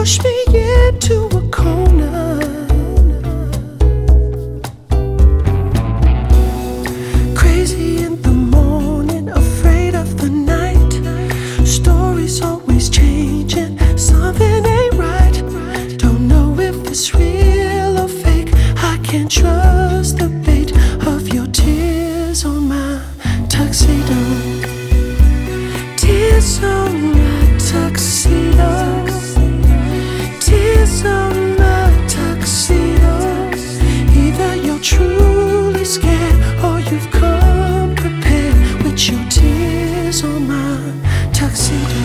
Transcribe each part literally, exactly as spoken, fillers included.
push me into a corner. Crazy in the morning, afraid of the night. Stories always changing, something ain't right. Don't know if it's real or fake. I can't trust the bait of your tears on my tuxedo. Tears on my tuxedo. Tears on my tuxedo. Either you're truly scared or you've come prepared with your tears on my tuxedo.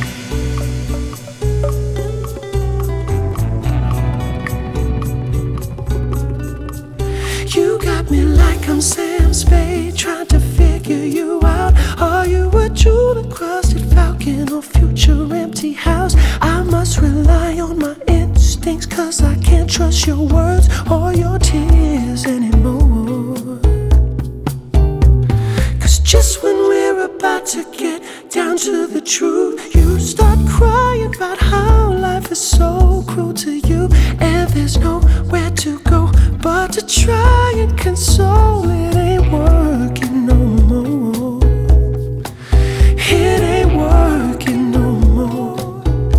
You got me like I'm Sam Spade, trying to figure you out. Are you a jewel-encrusted falcon or future empty house? I must rely on my instincts, cause I can't trust your words or your tears anymore. Cause just when we're about to get down to the truth, you start crying about how life is so cruel to you, and there's nowhere to go but to try and console. It ain't working no more. It ain't working no more.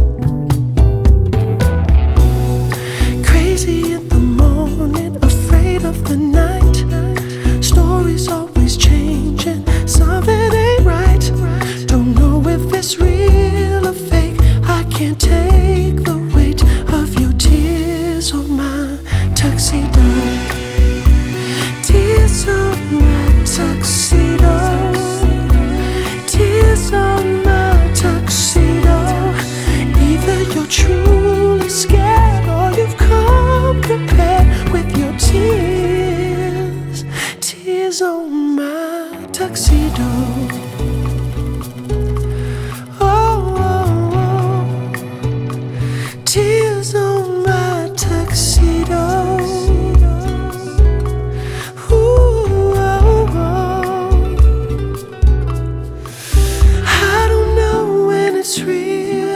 Crazy in the morning, afraid of the night. Stories always changing, something ain't right. Don't know if it's real or fake. I can't take the weight of your tears on my tuxedo. Tears on my tuxedo. Tears on my tuxedo. Either you're truly scared or you've come prepared with your tears. Tears on my tuxedo. Oh, oh, oh. Tears on my tuxedo. Ooh, oh, oh. I don't know when it's real.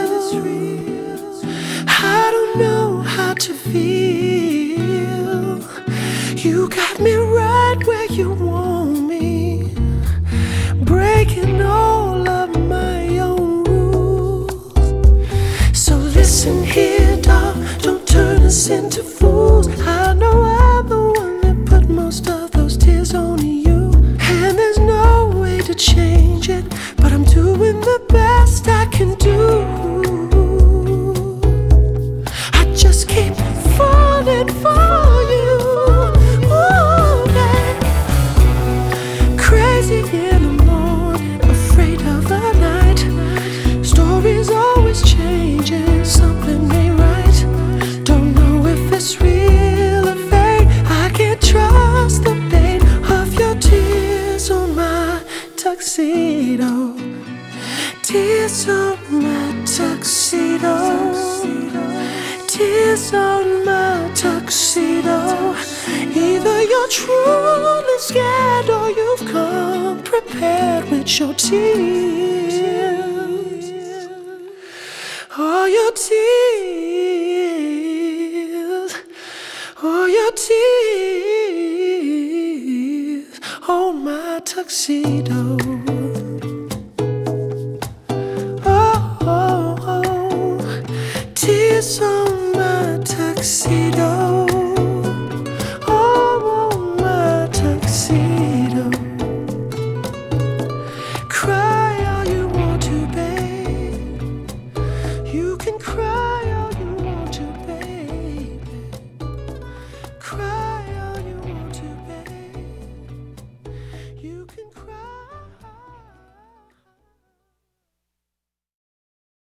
I don't know how to feel. You got me right where you want me, breaking all of my own rules. So listen here, dog, don't turn us into fools. I know I'm the one that put most of those tears on you, and there's no way to change it, but I'm doing the best I can do. I just keep falling for you. Ooh, yeah. Crazy in the morning, afraid of the night. Stories always changing, something ain't right. Don't know if it's real or fake. I can't trust the bait of your tears on my tuxedo. Tears on my tuxedo. Tears on my tuxedo. Either you're truly scared or you've come prepared with your tears. All your tears. All your tears on my tuxedo. Oh, oh, oh. Tears on my tuxedo. Oh, on my tuxedo. Cry all you want to, babe. You can cry.